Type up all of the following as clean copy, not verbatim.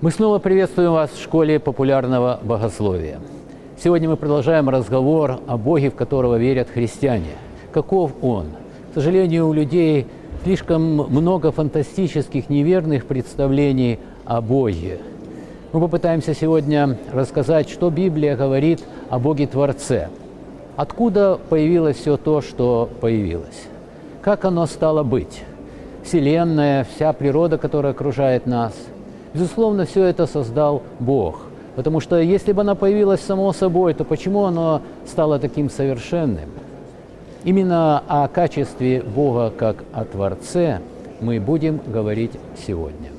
Мы снова приветствуем вас в школе популярного богословия. Сегодня мы продолжаем разговор о Боге, в которого верят христиане. Каков Он? К сожалению, у людей слишком много фантастических, неверных представлений о Боге. Мы попытаемся сегодня рассказать, что Библия говорит о Боге-Творце. Откуда появилось все то, что появилось? Как оно стало быть? Вселенная, вся природа, которая окружает нас. Безусловно, все это создал Бог. Потому что если бы оно появилось само собой, то почему оно стало таким совершенным? Именно о качестве Бога как о Творце мы будем говорить сегодня.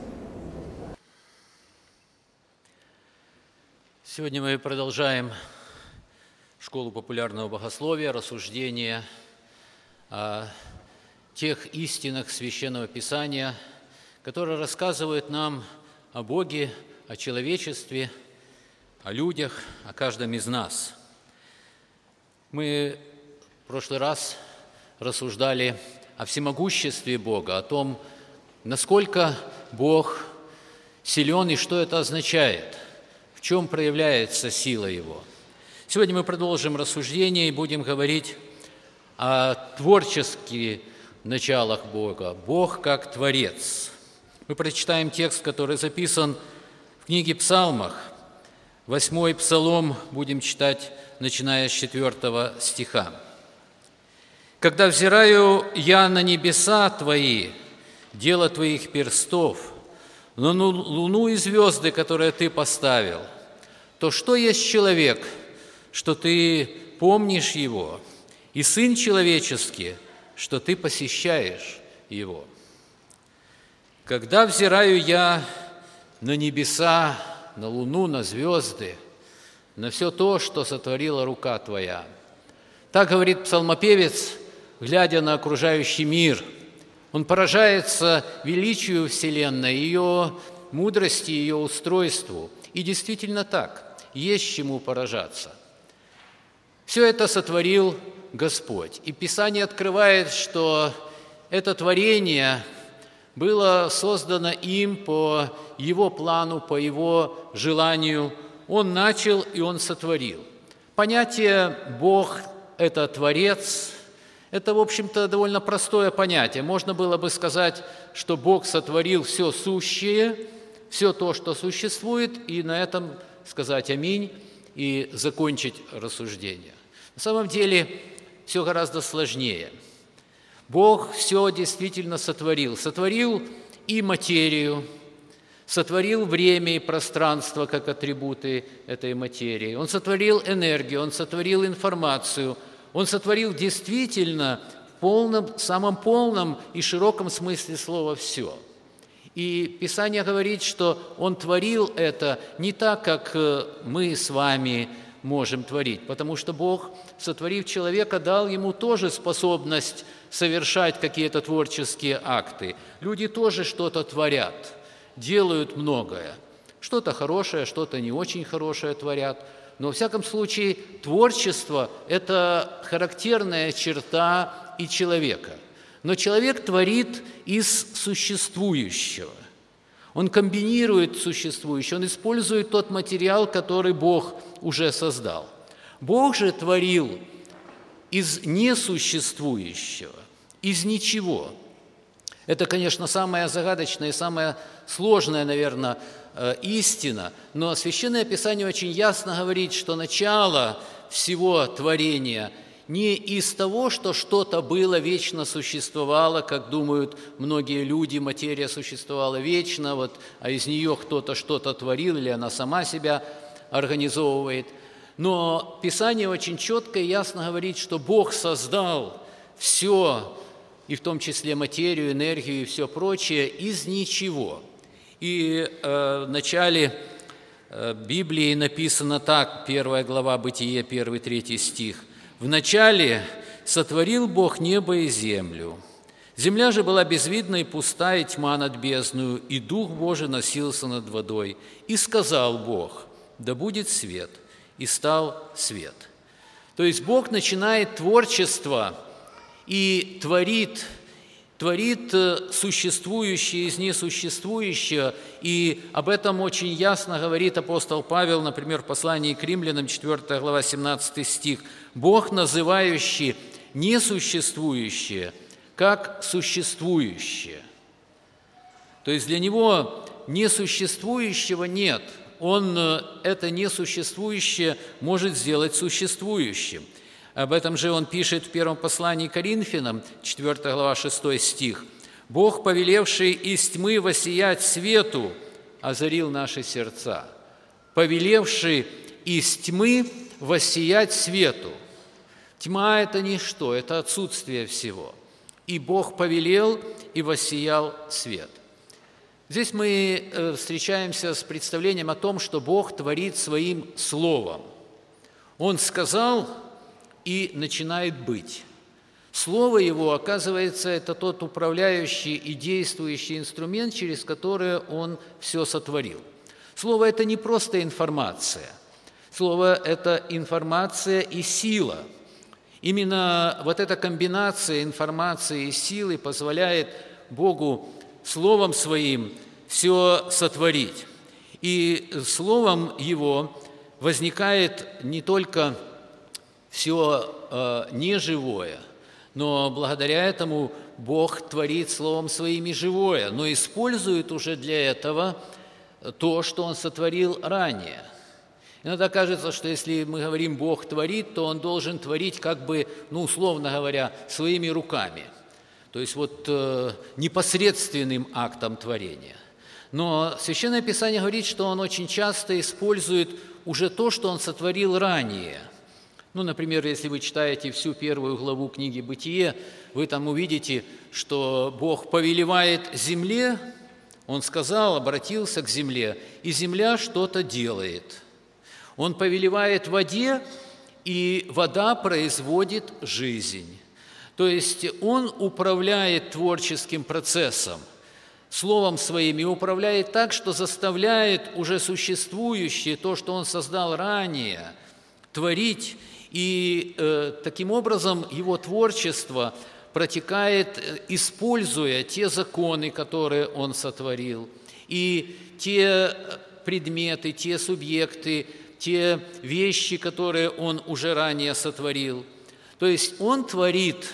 Сегодня мы продолжаем школу популярного богословия, рассуждения о тех истинах Священного Писания, которые рассказывают нам о Боге, о человечестве, о людях, о каждом из нас. Мы в прошлый раз рассуждали о всемогуществе Бога, о том, насколько Бог силен и что это означает, в чем проявляется сила Его. Сегодня мы продолжим рассуждение и будем говорить о творческих началах Бога, Бог как Творец. Мы прочитаем текст, который записан в книге Псалмах. 8-й Псалом будем читать, начиная с 4 стиха. «Когда взираю я на небеса Твои, дело Твоих перстов, на луну и звезды, которые Ты поставил, то что есть человек, что Ты помнишь его, и сын человеческий, что Ты посещаешь его? Когда взираю я на небеса, на луну, на звезды, на все то, что сотворила рука Твоя». Так говорит псалмопевец, глядя на окружающий мир. Он поражается величию Вселенной, ее мудрости, ее устройству. И действительно так, есть чему поражаться. Все это сотворил Господь. И Писание открывает, что это творение было создано им по Его плану, по Его желанию. Он начал, и Он сотворил. Понятие «Бог – это Творец» – это, в общем-то, довольно простое понятие. Можно было бы сказать, что Бог сотворил все сущее, все то, что существует, и на этом сказать «Аминь» и закончить рассуждение. На самом деле все гораздо сложнее. Бог все действительно сотворил. Сотворил и материю, сотворил время и пространство как атрибуты этой материи. Он сотворил энергию, Он сотворил информацию. Он сотворил действительно в самом полном и широком смысле слова все. И Писание говорит, что Он творил это не так, как мы с вами можем творить, потому что Бог, сотворив человека, дал ему тоже способность совершать какие-то творческие акты. Люди тоже что-то творят, делают многое. Что-то хорошее, что-то не очень хорошее творят. Но, во всяком случае, творчество – это характерная черта и человека. Но человек творит из существующего. Он комбинирует существующее, он использует тот материал, который Бог уже создал. Бог же творил из несуществующего, из ничего. Это, конечно, самая загадочная и самая сложная, наверное, истина, но Священное Писание очень ясно говорит, что начало всего творения не из того, что что-то было, вечно существовало, как думают многие люди, материя существовала вечно, а из нее кто-то что-то творил, или она сама себя организовывает. Но Писание очень четко и ясно говорит, что Бог создал все, и в том числе материю, энергию и все прочее, из ничего. И в начале Библии написано так, 1 глава Бытие, 1-3 стих. «Вначале сотворил Бог небо и землю. Земля же была безвидна и пуста, и тьма над бездною, и Дух Божий носился над водой. И сказал Бог: да будет свет, и стал свет». То есть Бог начинает творчество и творит творит существующее из несуществующего, и об этом очень ясно говорит апостол Павел, например, в послании к Римлянам, 4 глава, 17 стих. «Бог, называющий несуществующее, как существующее». То есть для Него несуществующего нет. Он это несуществующее может сделать существующим. Об этом же он пишет в первом послании к Коринфянам, 4 глава, 6 стих. «Бог, повелевший из тьмы воссиять свету, озарил наши сердца». Повелевший из тьмы воссиять свету. Тьма – это ничто, это отсутствие всего. И Бог повелел, и воссиял свет. Здесь мы встречаемся с представлением о том, что Бог творит Своим Словом. Он сказал, и начинает быть. Слово Его, оказывается, это тот управляющий и действующий инструмент, через который Он все сотворил. Слово – это не просто информация. Слово – это информация и сила. Именно вот эта комбинация информации и силы позволяет Богу Словом Своим все сотворить. И Словом Его возникает не только все неживое, но благодаря этому Бог творит Словом Своим и живое, но использует уже для этого то, что Он сотворил ранее. Иногда кажется, что если мы говорим «Бог творит», то Он должен творить как бы, условно говоря, своими руками, то есть непосредственным актом творения. Но Священное Писание говорит, что Он очень часто использует уже то, что Он сотворил ранее. Например, если вы читаете всю первую главу книги «Бытие», вы там увидите, что Бог повелевает земле, Он сказал, обратился к земле, и земля что-то делает. Он повелевает воде, и вода производит жизнь. То есть Он управляет творческим процессом, Словом Своим, и управляет так, что заставляет уже существующее, то, что Он создал ранее, творить. И таким образом Его творчество протекает, используя те законы, которые Он сотворил, и те предметы, те субъекты, те вещи, которые Он уже ранее сотворил. То есть Он творит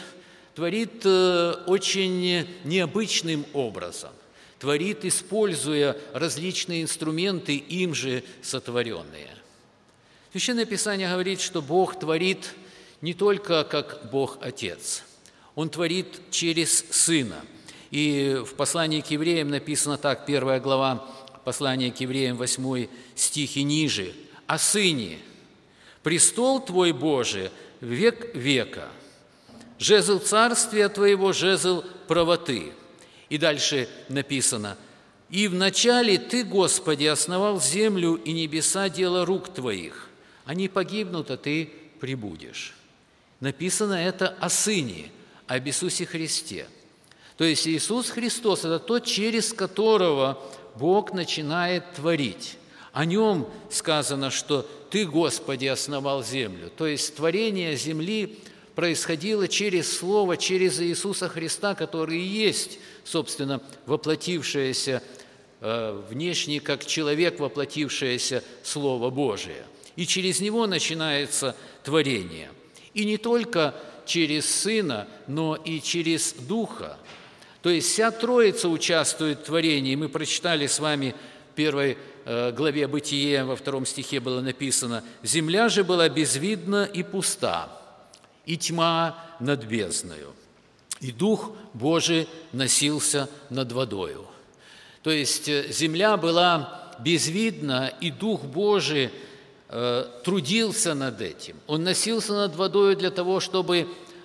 очень необычным образом, творит, используя различные инструменты, им же сотворенные. Священное Писание говорит, что Бог творит не только как Бог Отец, Он творит через Сына. И в послании к евреям написано так, 1 глава послания к евреям, 8 стих и ниже. «О Сыне, престол Твой, Боже, век века, жезл царствия Твоего, жезл правоты». И дальше написано: «И вначале Ты, Господи, основал землю и небеса, дело рук Твоих. Они погибнут, а Ты прибудешь». Написано это о Сыне, об Иисусе Христе. То есть Иисус Христос – это тот, через которого Бог начинает творить. О Нем сказано, что «Ты, Господи, основал землю». То есть творение земли происходило через Слово, через Иисуса Христа, который и есть, собственно, воплотившееся внешне, как человек, воплотившееся Слово Божие. И через Него начинается творение. И не только через Сына, но и через Духа. То есть вся Троица участвует в творении. Мы прочитали с вами в 1 главе Бытия, во 2 стихе было написано: «Земля же была безвидна и пуста, и тьма над бездною, и Дух Божий носился над водою». То есть земля была безвидна, и Дух Божий трудился над этим. Он носился над водою для того, чтобы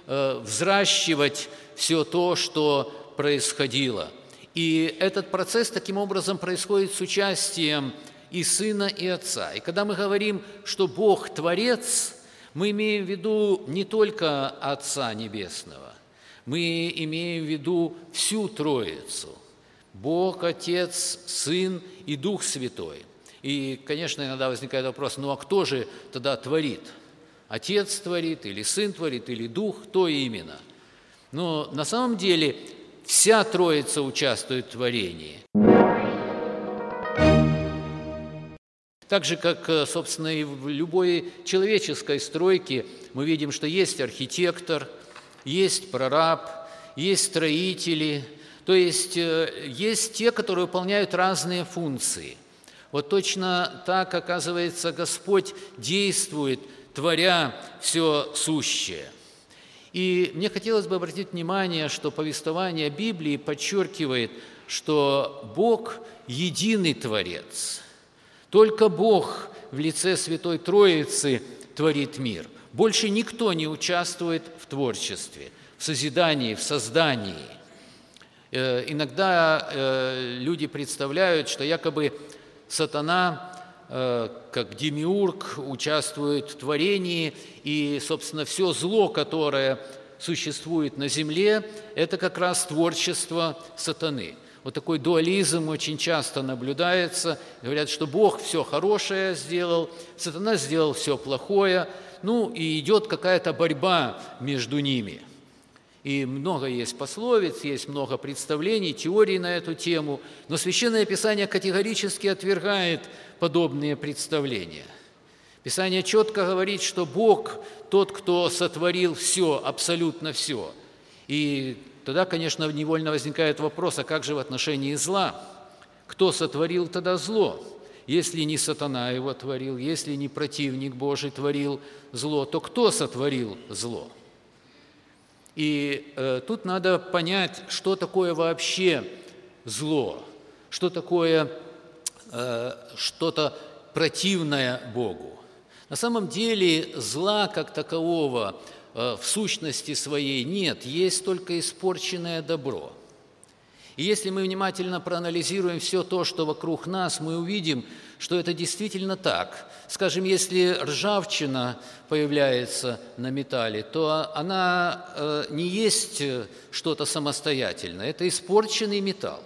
взращивать все то, что происходило. И этот процесс таким образом происходит с участием и Сына, и Отца. И когда мы говорим, что Бог – Творец, мы имеем в виду не только Отца Небесного, мы имеем в виду всю Троицу – Бог, Отец, Сын и Дух Святой. И, конечно, иногда возникает вопрос: а кто же тогда творит? Отец творит, или Сын творит, или Дух? Кто именно? Но на самом деле вся Троица участвует в творении. Так же, как, собственно, и в любой человеческой стройке мы видим, что есть архитектор, есть прораб, есть строители, то есть есть те, которые выполняют разные функции. Вот точно так, оказывается, Господь действует, творя все сущее. И мне хотелось бы обратить внимание, что повествование Библии подчеркивает, что Бог – единый Творец. Только Бог в лице Святой Троицы творит мир. Больше никто не участвует в творчестве, в созидании, в создании. Иногда люди представляют, что якобы сатана, как демиург, участвует в творении, и, собственно, все зло, которое существует на земле, это как раз творчество сатаны. Вот такой дуализм очень часто наблюдается. Говорят, что Бог все хорошее сделал, сатана сделал все плохое, и идет какая-то борьба между ними. И много есть пословиц, есть много представлений, теорий на эту тему, но Священное Писание категорически отвергает подобные представления. Писание четко говорит, что Бог тот, кто сотворил все, абсолютно все. И тогда, конечно, невольно возникает вопрос, а как же в отношении зла? Кто сотворил тогда зло? Если не сатана его творил, если не противник Божий творил зло, то кто сотворил зло? И тут надо понять, что такое вообще зло, что такое что-то противное Богу. На самом деле зла как такового в сущности своей нет, есть только испорченное добро. И если мы внимательно проанализируем все то, что вокруг нас, мы увидим, что это действительно так. Скажем, если ржавчина появляется на металле, то она не есть что-то самостоятельное, это испорченный металл.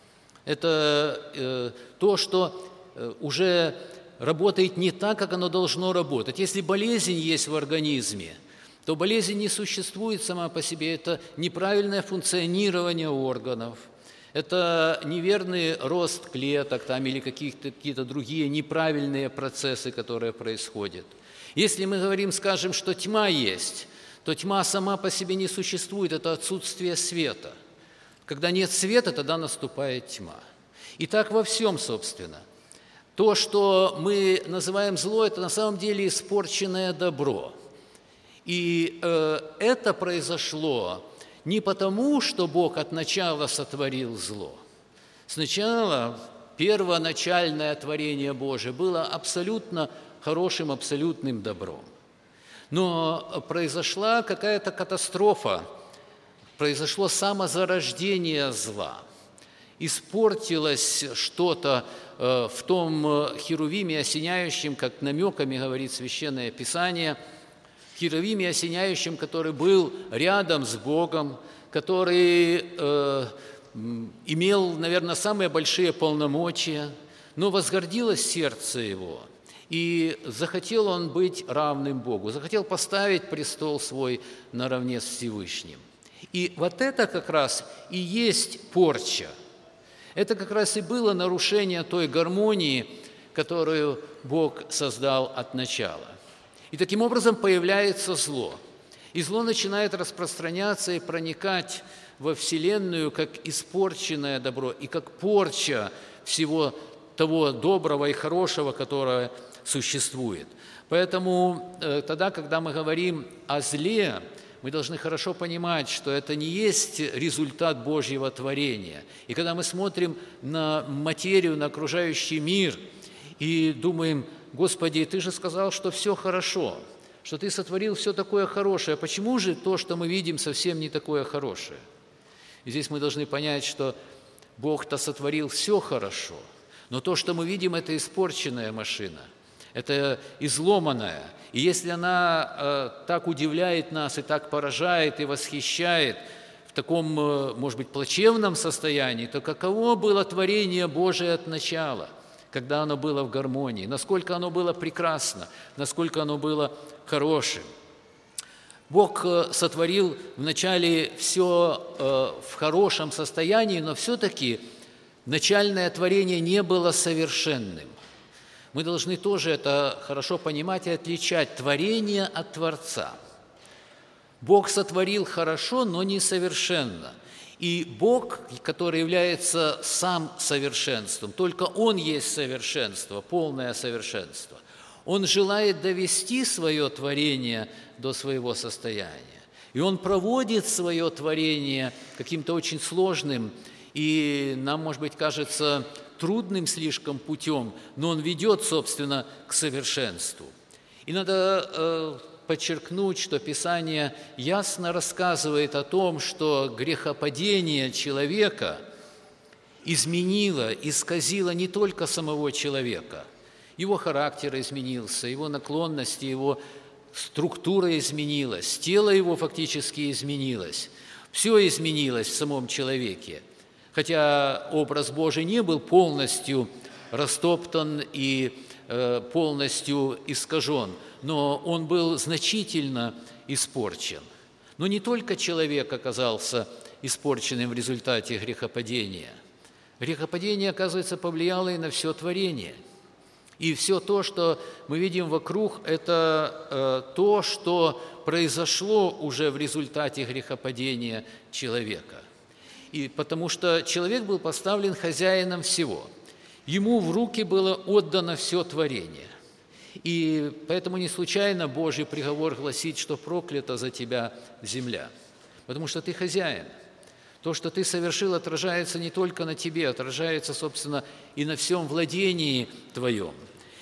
Это то, что уже работает не так, как оно должно работать. Если болезнь есть в организме, то болезнь не существует сама по себе, это неправильное функционирование органов, это неверный рост клеток или какие-то другие неправильные процессы, которые происходят. Если мы говорим, скажем, что тьма есть, то тьма сама по себе не существует, это отсутствие света. Когда нет света, тогда наступает тьма. И так во всем, собственно. То, что мы называем зло, это на самом деле испорченное добро. И это произошло не потому, что Бог от начала сотворил зло. Сначала первоначальное творение Божие было абсолютно хорошим, абсолютным добром. Но произошла какая-то катастрофа, произошло самозарождение зла. Испортилось что-то в том херувиме осеняющем, как намеками говорит Священное Писание, херувиме осеняющем, который был рядом с Богом, который имел, наверное, самые большие полномочия, но возгордилось сердце его, и захотел он быть равным Богу, захотел поставить престол свой наравне с Всевышним. И вот это как раз и есть порча. Это как раз и было нарушение той гармонии, которую Бог создал от начала. И таким образом появляется зло. И зло начинает распространяться и проникать во Вселенную как испорченное добро и как порча всего того доброго и хорошего, которое существует. Поэтому тогда, когда мы говорим о зле, мы должны хорошо понимать, что это не есть результат Божьего творения. И когда мы смотрим на материю, на окружающий мир и думаем: Господи, Ты же сказал, что все хорошо, что Ты сотворил все такое хорошее. Почему же то, что мы видим, совсем не такое хорошее? И здесь мы должны понять, что Бог-то сотворил все хорошо, но то, что мы видим, это испорченная машина, это изломанная. И если она так удивляет нас, и так поражает, и восхищает в таком, может быть, плачевном состоянии, то каково было творение Божие от начала, когда оно было в гармонии, насколько оно было прекрасно, насколько оно было хорошим. Бог сотворил вначале все в хорошем состоянии, но все-таки начальное творение не было совершенным. Мы должны тоже это хорошо понимать и отличать творение от Творца. Бог сотворил хорошо, но несовершенно. И Бог, который является сам совершенством, только Он есть совершенство, полное совершенство. Он желает довести свое творение до своего состояния. И Он проводит свое творение каким-то очень сложным и нам, может быть, кажется трудным слишком путем, но Он ведет, собственно, к совершенству. И надо подчеркнуть, что Писание ясно рассказывает о том, что грехопадение человека изменило, исказило не только самого человека. Его характер изменился, его наклонности, его структура изменилась, тело его фактически изменилось. Все изменилось в самом человеке. Хотя образ Божий не был полностью растоптан и полностью искажен, но он был значительно испорчен. Но не только человек оказался испорченным в результате грехопадения. Грехопадение, оказывается, повлияло и на все творение. И все то, что мы видим вокруг, это то, что произошло уже в результате грехопадения человека. И потому что человек был поставлен хозяином всего. Ему в руки было отдано все творение. И поэтому не случайно Божий приговор гласит, что проклята за тебя земля, потому что ты хозяин. То, что ты совершил, отражается не только на тебе, отражается, собственно, и на всем владении твоем.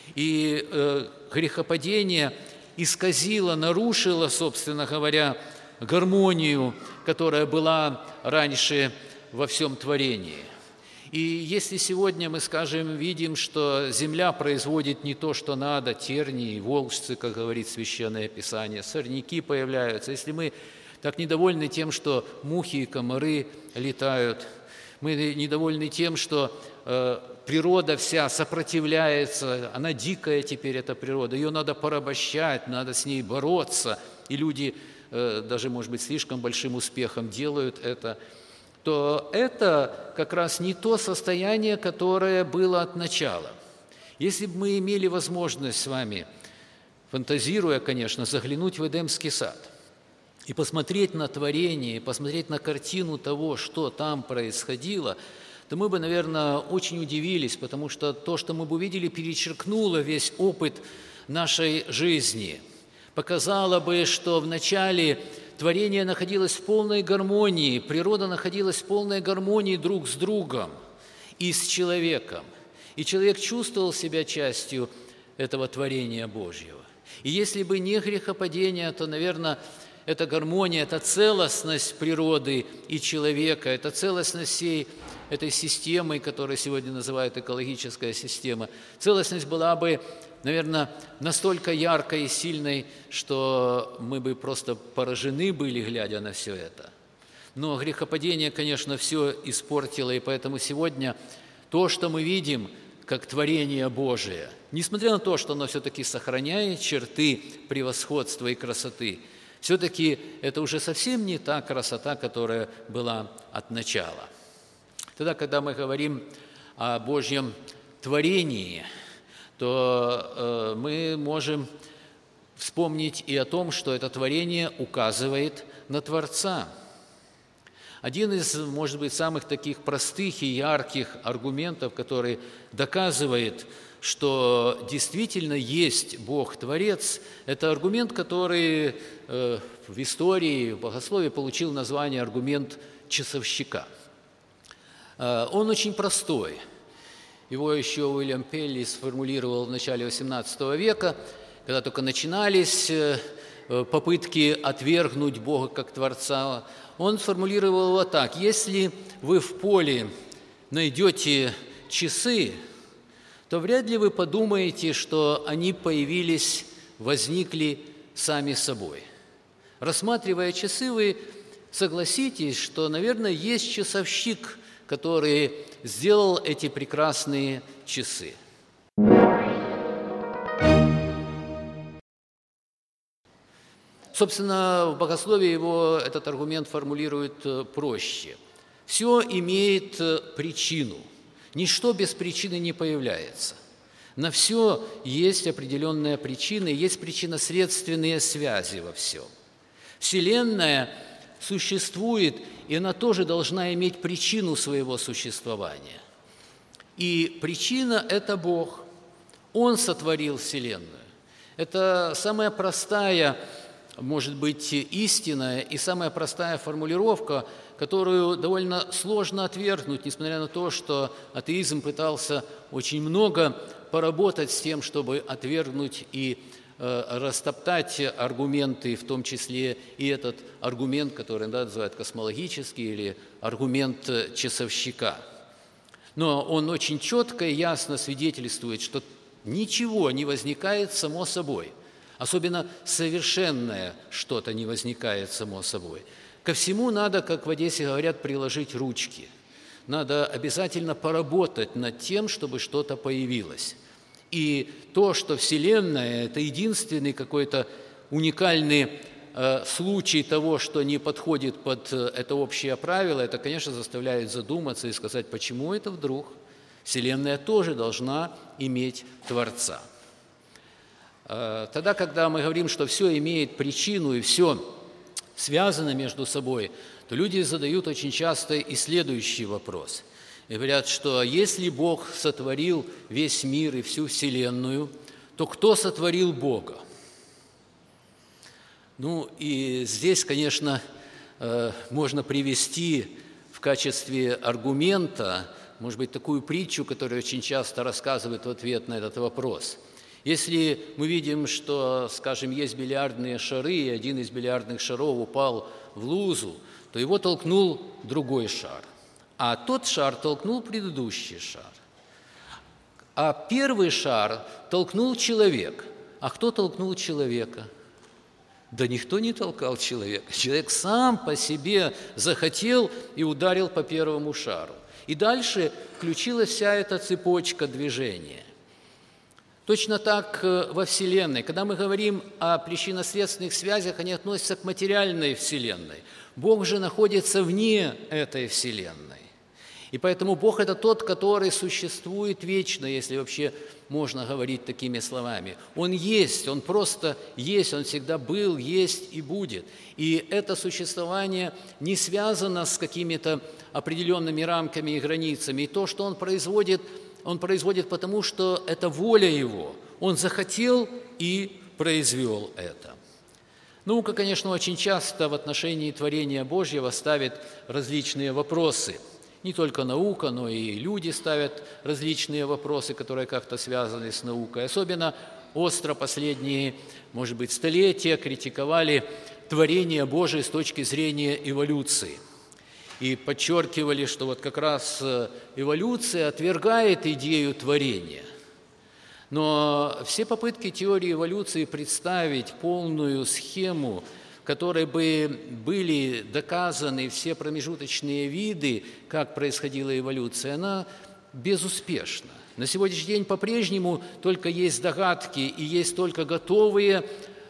И грехопадение исказило, нарушило, собственно говоря, гармонию, которая была раньше во всем творении. И если сегодня мы, скажем, видим, что земля производит не то, что надо, тернии, волжцы, как говорит Священное Писание, сорняки появляются, если мы так недовольны тем, что мухи и комары летают, мы недовольны тем, что природа вся сопротивляется, она дикая теперь, эта природа, ее надо порабощать, надо с ней бороться, и люди даже, может быть, слишком большим успехом делают это, то это как раз не то состояние, которое было от начала. Если бы мы имели возможность с вами, фантазируя, конечно, заглянуть в Эдемский сад и посмотреть на творение, посмотреть на картину того, что там происходило, то мы бы, наверное, очень удивились, потому что то, что мы бы увидели, перечеркнуло весь опыт нашей жизни, показало бы, что вначале творение находилось в полной гармонии, природа находилась в полной гармонии друг с другом и с человеком. И человек чувствовал себя частью этого творения Божьего. И если бы не грехопадение, то, наверное, эта гармония, эта целостность природы и человека, эта целостность всей этой системы, которую сегодня называют экологическая система, целостность была бы, наверное, настолько яркой и сильной, что мы бы просто поражены были, глядя на все это. Но грехопадение, конечно, все испортило, и поэтому сегодня то, что мы видим, как творение Божие, несмотря на то, что оно все-таки сохраняет черты превосходства и красоты, все-таки это уже совсем не та красота, которая была от начала. Тогда, когда мы говорим о Божьем творении, то мы можем вспомнить и о том, что это творение указывает на Творца. Один из, может быть, самых таких простых и ярких аргументов, который доказывает, что действительно есть Бог-творец, это аргумент, который в истории, в богословии получил название аргумент часовщика. Он очень простой. Его еще Уильям Пелли сформулировал в начале XVIII века, когда только начинались попытки отвергнуть Бога как Творца. Он сформулировал его так: если вы в поле найдете часы, то вряд ли вы подумаете, что они появились, возникли сами собой. Рассматривая часы, вы согласитесь, что, наверное, есть часовщик, который сделал эти прекрасные часы. Собственно, в богословии его этот аргумент формулирует проще. Все имеет причину. Ничто без причины не появляется. На все есть определенная причина, и есть причинно-следственные связи во всем. Вселенная существует, и она тоже должна иметь причину своего существования. И причина – это Бог. Он сотворил Вселенную. Это самая простая, может быть, истина и самая простая формулировка, которую довольно сложно отвергнуть, несмотря на то, что атеизм пытался очень много поработать с тем, чтобы отвергнуть и растоптать аргументы, в том числе и этот аргумент, который иногда называют космологический, или аргумент часовщика. Но он очень четко и ясно свидетельствует, что ничего не возникает само собой. Особенно совершенное что-то не возникает само собой. Ко всему надо, как в Одессе говорят, приложить ручки. Надо обязательно поработать над тем, чтобы что-то появилось. И то, что Вселенная – это единственный какой-то уникальный случай того, что не подходит под это общее правило, это, конечно, заставляет задуматься и сказать, почему это вдруг Вселенная тоже должна иметь Творца. Тогда, когда мы говорим, что все имеет причину и все связано между собой, то люди задают очень часто и следующий вопрос. И говорят, что если Бог сотворил весь мир и всю Вселенную, то кто сотворил Бога? Ну и здесь, конечно, можно привести в качестве аргумента, может быть, такую притчу, которую очень часто рассказывают в ответ на этот вопрос. Если мы видим, что, скажем, есть бильярдные шары, и один из бильярдных шаров упал в лузу, то его толкнул другой шар, а тот шар толкнул предыдущий шар. А первый шар толкнул человек. А кто толкнул человека? Да никто не толкал человека. Человек сам по себе захотел и ударил по первому шару. И дальше включилась вся эта цепочка движения. Точно так во Вселенной. Когда мы говорим о причинно-следственных связях, они относятся к материальной Вселенной. Бог же находится вне этой Вселенной. И поэтому Бог – это тот, который существует вечно, если вообще можно говорить такими словами. Он есть, Он просто есть, Он всегда был, есть и будет. И это существование не связано с какими-то определенными рамками и границами. И то, что Он производит потому, что это воля Его. Он захотел и произвел это. Наука, конечно, очень часто в отношении творения Божьего ставит различные вопросы. Не только наука, но и люди ставят различные вопросы, которые как-то связаны с наукой. Особенно остро последние, может быть, столетия критиковали творение Божие с точки зрения эволюции. И подчеркивали, что вот как раз эволюция отвергает идею творения. Но все попытки теории эволюции представить полную схему, в которой бы были доказаны все промежуточные виды, как происходила эволюция, она безуспешна. На сегодняшний день по-прежнему только есть догадки и есть только готовые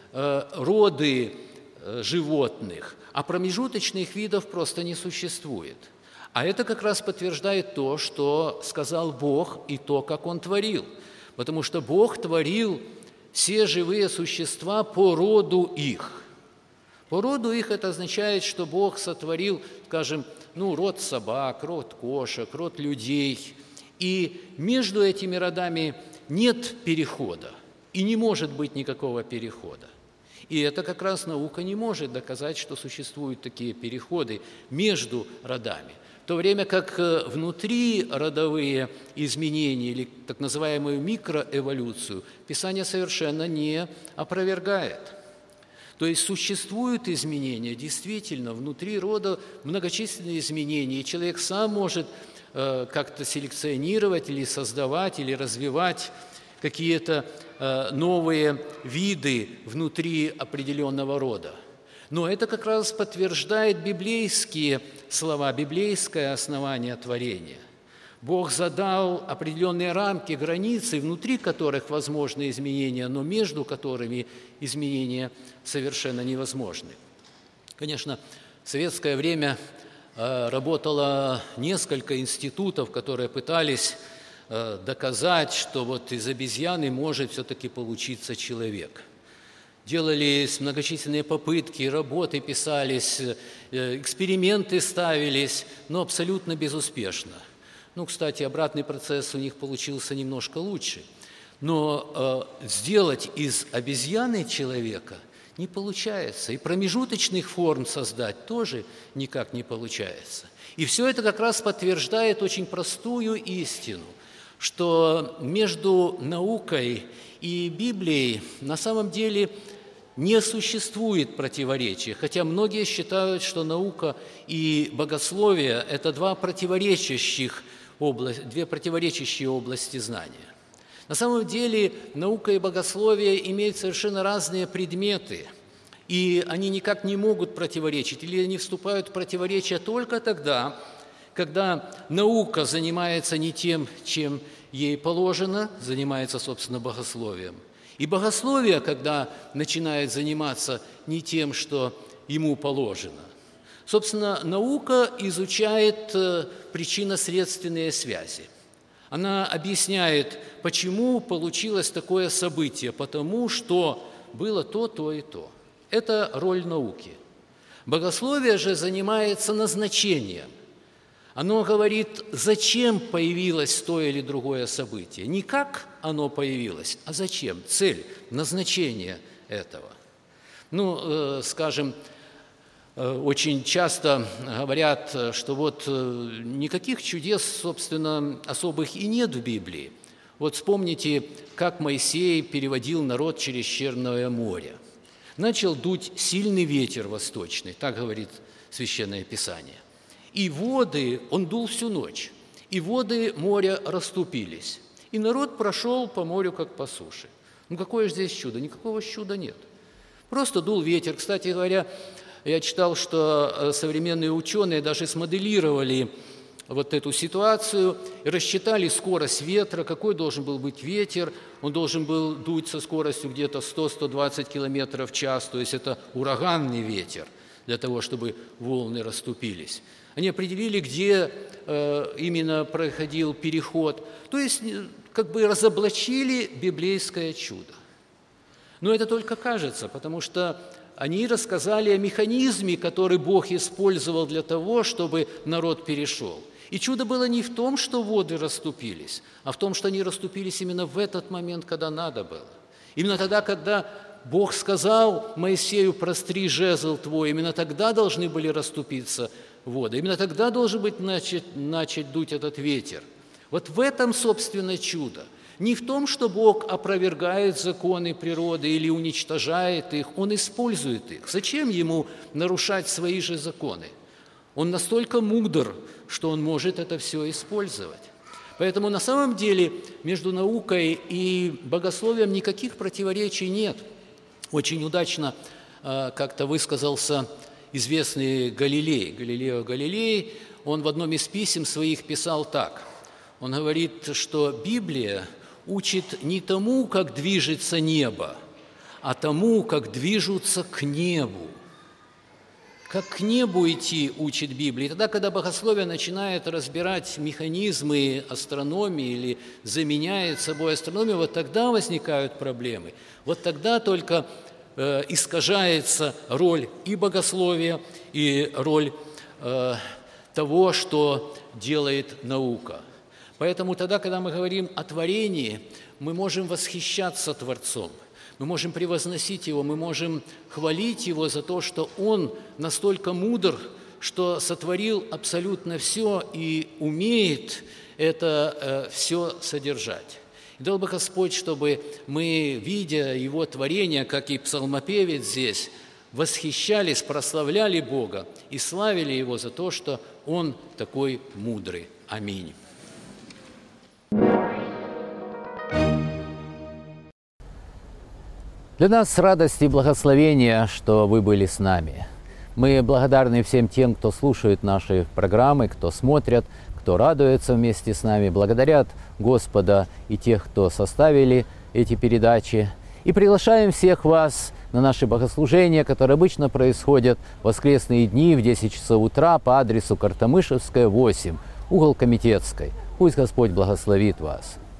роды животных, а промежуточных видов просто не существует. А это как раз подтверждает то, что сказал Бог и то, как Он творил. Потому что Бог творил все живые существа по роду их. По роду их это означает, что Бог сотворил, скажем, род собак, род кошек, род людей. И между этими родами нет перехода, и не может быть никакого перехода. И это как раз наука не может доказать, что существуют такие переходы между родами. В то время как внутриродовые изменения или так называемую микроэволюцию Писание совершенно не опровергает. То есть существуют изменения, действительно, внутри рода многочисленные изменения, и человек сам может как-то селекционировать или создавать, или развивать какие-то новые виды внутри определенного рода. Но это как раз подтверждает библейские слова, библейское основание творения. Бог задал определенные рамки, границы, внутри которых возможны изменения, но между которыми изменения совершенно невозможны. Конечно, в советское время работало несколько институтов, которые пытались доказать, что вот из обезьяны может все-таки получиться человек. Делались многочисленные попытки, работы писались, эксперименты ставились, но абсолютно безуспешно. Кстати, обратный процесс у них получился немножко лучше. Но сделать из обезьяны человека не получается. И промежуточных форм создать тоже никак не получается. И все это как раз подтверждает очень простую истину, что между наукой и Библией на самом деле не существует противоречия, хотя многие считают, что наука и богословие – это две противоречащие области знания. На самом деле наука и богословие имеют совершенно разные предметы, и они никак не могут противоречить, или они вступают в противоречие только тогда, когда наука занимается не тем, чем ей положено, занимается, собственно, богословием. И богословие, когда начинает заниматься не тем, что ему положено. Собственно, наука изучает причинно-следственные связи. Она объясняет, почему получилось такое событие, потому что было то, то и то. Это роль науки. Богословие же занимается назначением. Оно говорит, зачем появилось то или другое событие. Не как оно появилось, а зачем, цель, назначение этого. Скажем, очень часто говорят, что вот никаких чудес, собственно, особых и нет в Библии. Вот вспомните, как Моисей переводил народ через Черное море. Начал дуть сильный ветер восточный, так говорит Священное Писание. И воды, он дул всю ночь, и воды моря расступились. И народ прошел по морю, как по суше. Какое же здесь чудо? Никакого чуда нет. Просто дул ветер. Кстати говоря, я читал, что современные ученые даже смоделировали вот эту ситуацию и рассчитали скорость ветра, какой должен был быть ветер. Он должен был дуть со скоростью где-то 100-120 км в час, то есть это ураганный ветер, для того, чтобы волны расступились. Они определили, где именно происходил переход. То есть как бы разоблачили библейское чудо. Но это только кажется, потому что они рассказали о механизме, который Бог использовал для того, чтобы народ перешел. И чудо было не в том, что воды расступились, а в том, что они расступились именно в этот момент, когда надо было. Именно тогда, когда Бог сказал Моисею: «Простри жезл твой», именно тогда должны были расступиться воды, именно тогда должен быть начать дуть этот ветер. Вот в этом, собственно, чудо. Не в том, что Бог опровергает законы природы или уничтожает их, Он использует их. Зачем Ему нарушать свои же законы? Он настолько мудр, что Он может это все использовать. Поэтому на самом деле между наукой и богословием никаких противоречий нет. Очень удачно как-то высказался известный Галилео Галилей. Он в одном из писем своих писал так. Он говорит, что Библия учит не тому, как движется небо, а тому, как движутся к небу. Как к небу идти, учит Библия. И тогда, когда богословие начинает разбирать механизмы астрономии или заменяет собой астрономию, вот тогда возникают проблемы. Вот тогда только искажается роль и богословия, и роль того, что делает наука. Поэтому тогда, когда мы говорим о творении, мы можем восхищаться Творцом, мы можем превозносить Его, мы можем хвалить Его за то, что Он настолько мудр, что сотворил абсолютно все и умеет это все содержать. И дал бы Господь, чтобы мы, видя Его творение, как и псалмопевец здесь, восхищались, прославляли Бога и славили Его за то, что Он такой мудрый. Аминь. Для нас радость и благословение, что вы были с нами. Мы благодарны всем тем, кто слушает наши программы, кто смотрят, кто радуется вместе с нами, благодарят Господа и тех, кто составили эти передачи. И приглашаем всех вас на наши богослужения, которые обычно происходят в воскресные дни в 10 часов утра по адресу Картамышевская, 8, угол Комитетской. Пусть Господь благословит вас.